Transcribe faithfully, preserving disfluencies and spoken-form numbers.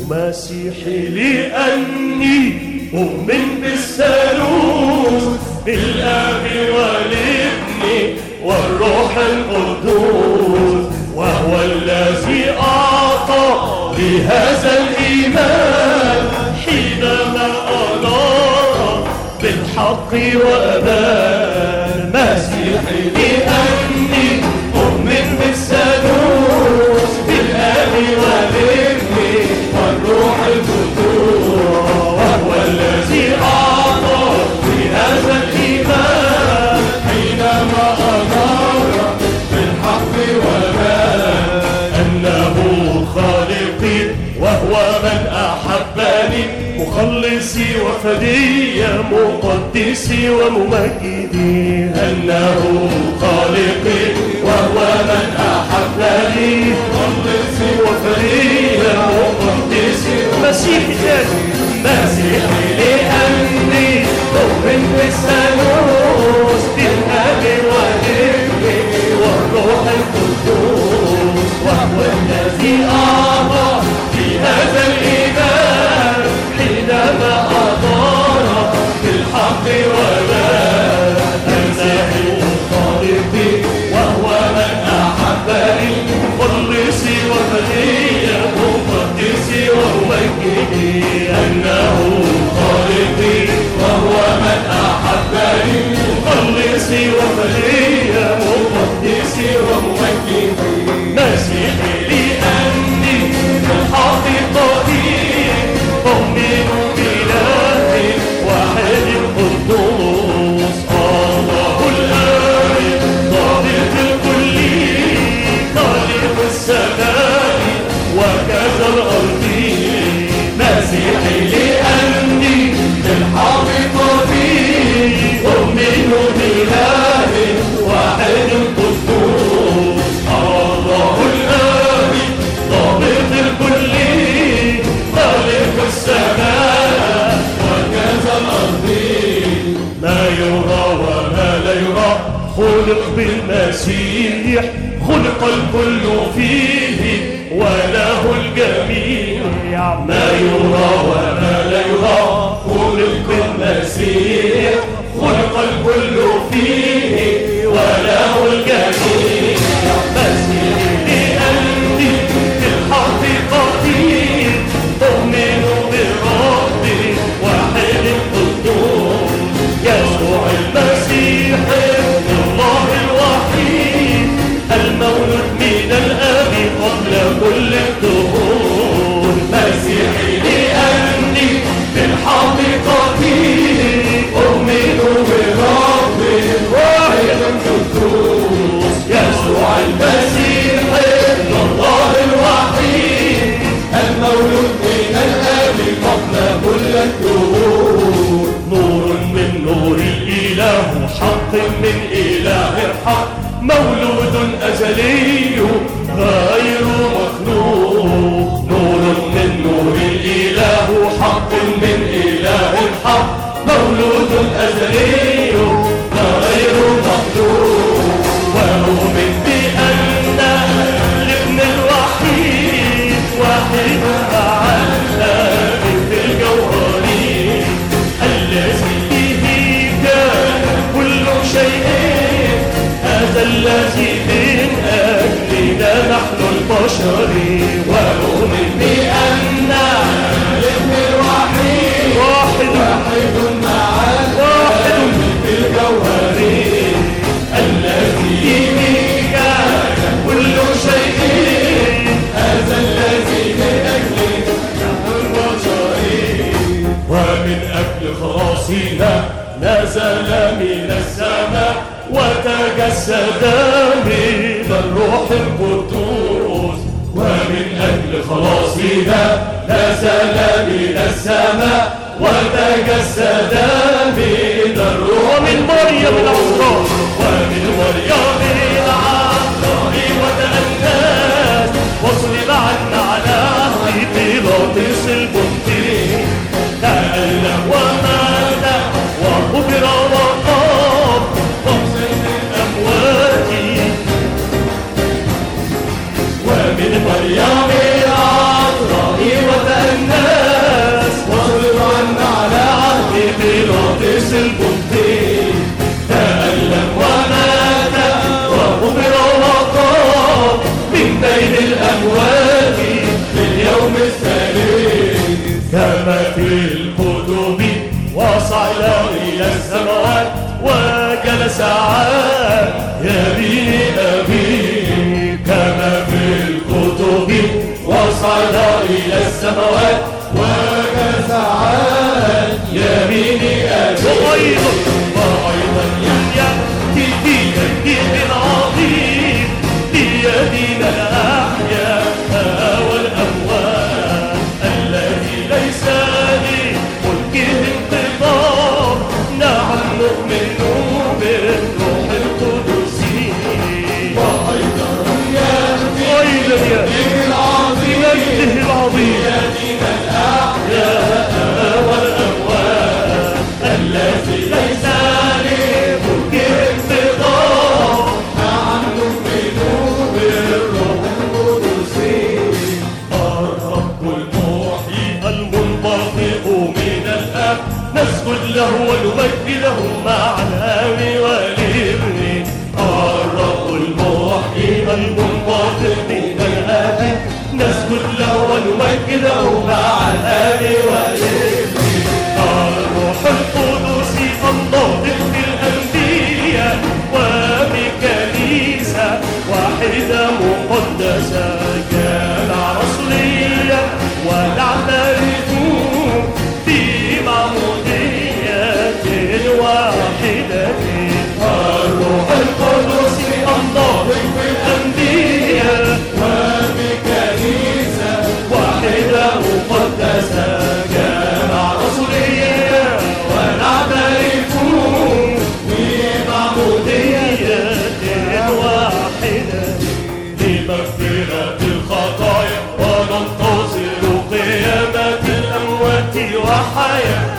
مسيحي لأني أؤمن بالثالوث، بالآب والابن والروح القدوس، وهو الذي أعطى بهذا الإيمان حينما أنار بالحق وأمان. مسيحي لأني أؤمن بالثالوث، بالآب والابن والروح القدوس، وهو الذي أعطى بهذا الإيمان حينما أنار بالحق وأمان. أنه خالقي وهو من أحبني، مخلصي وفدي مقدسي وممجدي. أنه خالقي وهو من أحبني، مخلصي وفدي مقدسي. مسيحي ذاتي مسيحي لأني أؤمن بالثالوث، بالآب والابن والروح القدوس، وهو الذي أعطى بهذا الإيمان حينما أدار بالحق وبان. أنه خالقي وهو من أحبني، مخلصي وفدي مقدسي وممجدي. أنه خالقي وهو من أحبني، مخلصي وفدي مقدسي وممجدي. مسيحي لأني بالحقيقة أؤمن بإله واحد قدوس، الله الآب ضابط الكل، خالق السماء وكذا الأرض. مسيحي لأني بالحقيقة أؤمن بإله واحد قدوس، الله الآب ضابط الكل، خالق السماء وكذا الأرض. ما يرى وما لا يرى خلق بالمسيح، خلق الكل فيه وله الجميع. ما يرى وما لا يرى خلق بالمسيح، خلق الكل فيه وله الجميع. مسيحي لأني بالحقيقة أؤمن بالرب واحد القدوس، يسوع المسيح ابن الله الوحيد، المولود من الآب قبل كل الدهور. مسيحي لأني بالحقيقة أؤمن بالرب واحد القدوس، يسوع المسيح ابن الله الوحيد، المولود من الآب قبل كل الدهور. نور من نور الإله، حق من إله حق، مولود أزلي غير مخلوق. نور من نور الإله، حق من إله حق، مولود أزلي غير مخلوق. وأؤمن بأن الابن الوحيد واحد مع الآب في الجوهر، الذي به كان كل شيء، هذا الذي من أجلنا نحن البشر. وأؤمن بأن الابن الوحيد واحد واحد مع الآب في الجوهر، الذي به كان كل شيء، هذا الذي من أجلنا نحن البشر. ومن أجل خلاصنا نزل من السماء وتجسد من الروح القدوس. ومن أجل خلاصنا نزل من السماء وتجسد من الروح. ومن مريم العذراء، ومن مريم العذراء وتأنس، وصلب عنا على بيلاطس البنطي، تألم ومات وقبر وقام وصل الأموات. ومن مريم العذراء وتأنس بالقلوب وصعد إلى السماوات وجلس عن يمين أبيه. كما في الكتب وصعد إلى السماوات وجلس عن يمين أبيه. وأيضا وأيضا يأتي في مجد عظيم ليدين الأحياء والأموات الذي ليس لملكه انقطاع. نعم نؤمن بالروح القدس. وأيضا يأتي في العظيم ليدين الأحياء والأموات الذي ليس لملكه انقطاع. نعم نؤمن بالروح القدس. الرب المحيي المنبثق من الآب نسجد له ونمجده مع الآب والابن. الرب المحيي المنبثق من الآب نسجد له ونمجده مع الآب والابن. الروح القدس الناطق بالأنبياء وبكنيسة واحدة مقدسة جامعة رسولية ونعترف بمعمودية واحدة. الروح القدس الناطق بالأنبياء وبكنيسة واحدة مقدسة جامعة رسولية ونعترف بمعمودية واحدة لمغفرة الخطايا وننتظر قيامة الأموات وحياة